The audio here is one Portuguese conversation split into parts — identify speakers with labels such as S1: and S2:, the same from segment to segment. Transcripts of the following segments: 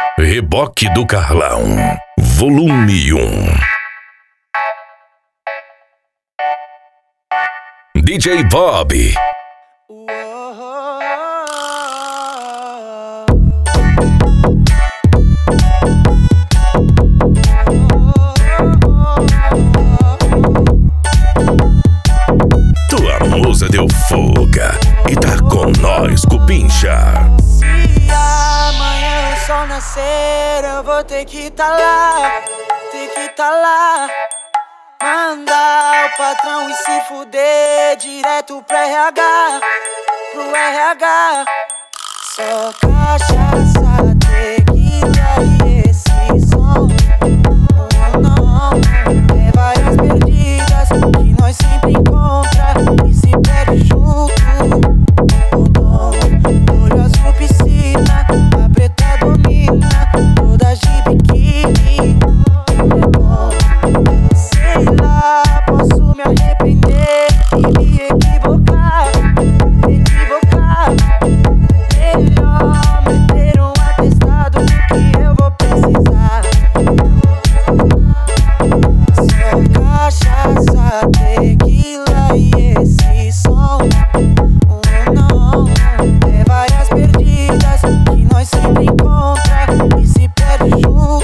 S1: Reboque do Carlão, volume 1. DJ Bob. Tua musa deu fuga e tá com nós, Cupincha.
S2: Se amanhã o sol nascer, eu vou ter que tá lá, Mandar o patrão e se fuder direto pro RH, Só cachaça, tequila e esse som. Não, é várias perdidas que nós sempre encontra e se perde junto. Olho azul, piscina, a preta domina, toda de biquíni. É bom, sei lá, posso me arrepender e me equivocar. Melhor meter um atestado do que eu vou precisar. Só cachaça, tequila e esse som. Não, é várias perdidas que nós sempre encontra e se perde junto.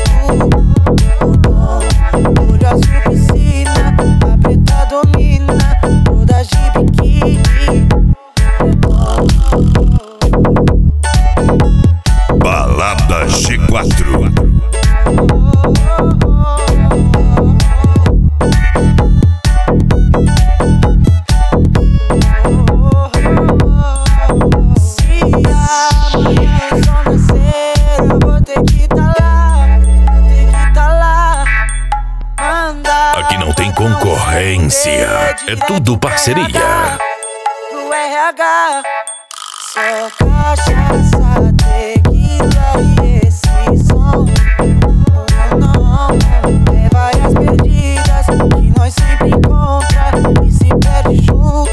S2: Olho azul, piscina, a preta domina, toda de biquíni.
S1: Balada G4.
S2: Se amanhã o sol nascer, eu vou ter que tá lá, Mandar
S1: Aqui não tem concorrência, é tudo parceria.
S2: Pro RH, só cachaça, tequila e esse som. Não, é várias perdidas que nós sempre encontra e se perde junto.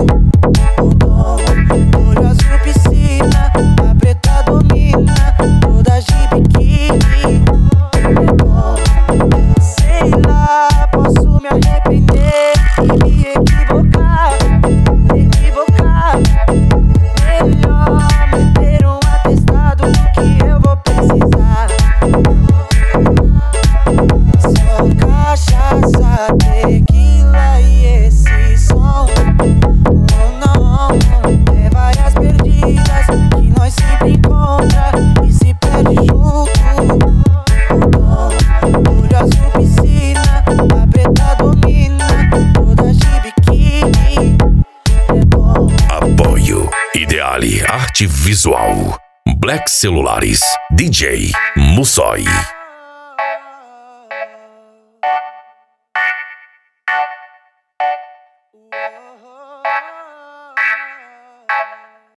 S2: Olho azul, piscina, a preta domina, toda de biquíni. É bom, sei lá, posso me arrepender e me equivocar. Melhor meter um atestado do que eu vou precisar. Só cachaça, tequila e esse som. Não, é várias perdidas que nós sempre encontra e se perde junto. Olho azul, piscina, a preta domina, toda de biquíni. É bom.
S1: Apoio Ideale Arte Visual, Black Celulares, DJ Mussoi.